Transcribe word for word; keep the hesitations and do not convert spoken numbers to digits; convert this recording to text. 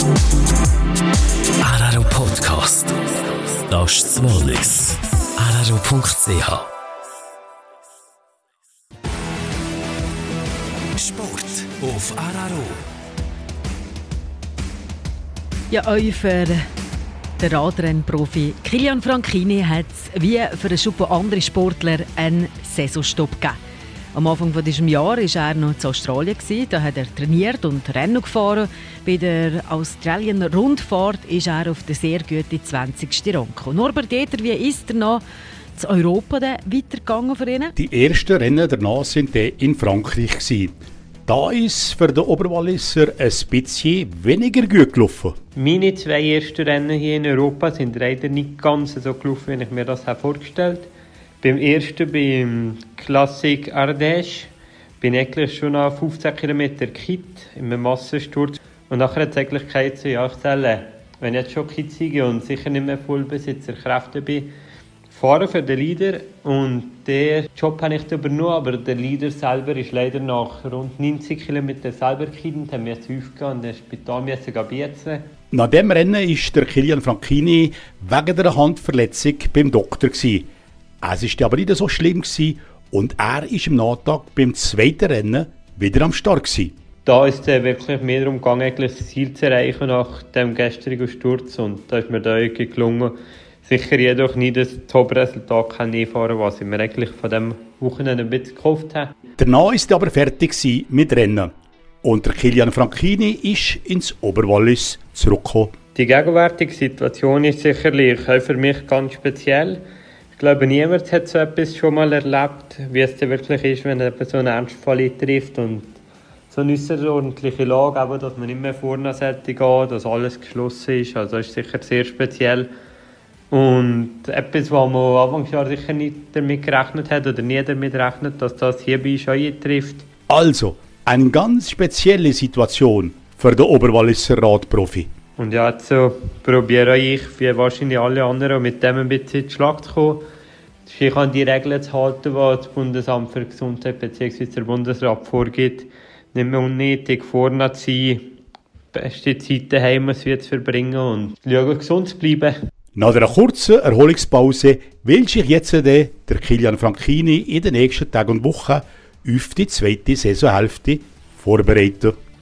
Araro Podcast. Das ist das Wallis. araro punkt c h Sport auf Araro. Ja, euch für den Radrennprofi Kilian Franchini hat es wie für einen Schub andere Sportler einen Saisonstopp gegeben. Am Anfang dieses Jahres war er noch in Australien. Da hat er trainiert und Rennen gefahren. Bei der Australian Rundfahrt ist er auf den sehr guten zwanzigsten Rang gekommen. Norbert Geter, wie ist er noch zu Europa weitergegangen für ihn? Die ersten Rennen danach waren in Frankreich. Da ist für den Oberwalliser ein bisschen weniger gut gelaufen. Meine zwei ersten Rennen hier in Europa sind leider nicht ganz so gelaufen, wie ich mir das vorgestellt habe. Beim ersten, beim Classic Ardèche, bin ich eigentlich schon nach fünfzehn Kilometer gekippt, in einem Massensturz. Und nachher hat es eigentlich geheißen, ja, ich soll, wenn ich jetzt schon kitzige und sicher nicht mehr Vollbesitzer Kräfte bin, fahren für den Leader. Und den Job habe ich übernommen, aber der Leader selber ist leider nach rund neunzig Kilometern selber gekippt, haben wir zu aufgehen und ins Spital müssen beizen. Nach dem Rennen war der Kilian Franchini wegen einer Handverletzung beim Doktor. Es war aber nicht so schlimm und er ist am Nachmittag beim zweiten Rennen wieder am Start. Da ist es wirklich mehr darum gegangen, das Ziel zu erreichen nach dem gestrigen Sturz. Und da ist mir da irgendwie gelungen, sicher jedoch nicht das Top-Resultat einfahren, was ich mir eigentlich von diesem Wochenende ein bisschen gehofft habe. Danach war er aber fertig mit Rennen. Und der Kilian Franchini ist ins Oberwallis zurückgekommen. Die gegenwärtige Situation ist sicherlich auch für mich ganz speziell. Ich glaube, niemand hat so etwas schon mal erlebt, wie es denn wirklich ist, wenn jemand so einen Ernstfall trifft und so eine außerordentliche Lage, aber dass man nicht mehr vorne sollte gehen, dass alles geschlossen ist. Also das ist sicher sehr speziell. Und etwas, was man am Anfangsjahr sicher nicht damit gerechnet hat oder nie damit rechnet, dass das hier bei uns eintrifft. Also, eine ganz spezielle Situation für den Oberwalliser Radprofi. Und ja, jetzt so probiere ich, wie wahrscheinlich alle anderen, mit dem ein bisschen in den Schlag zu kommen. Ich an die Regeln zu halten, die das Bundesamt für Gesundheit bzw. der Bundesrat vorgibt. Nicht mehr unnötig vorne zu sein, beste Zeit daheim zu verbringen und schauen, gesund zu bleiben. Nach einer kurzen Erholungspause will sich jetzt der Kilian Franchini in den nächsten Tagen und Wochen auf die zweite Saisonhälfte vorbereiten.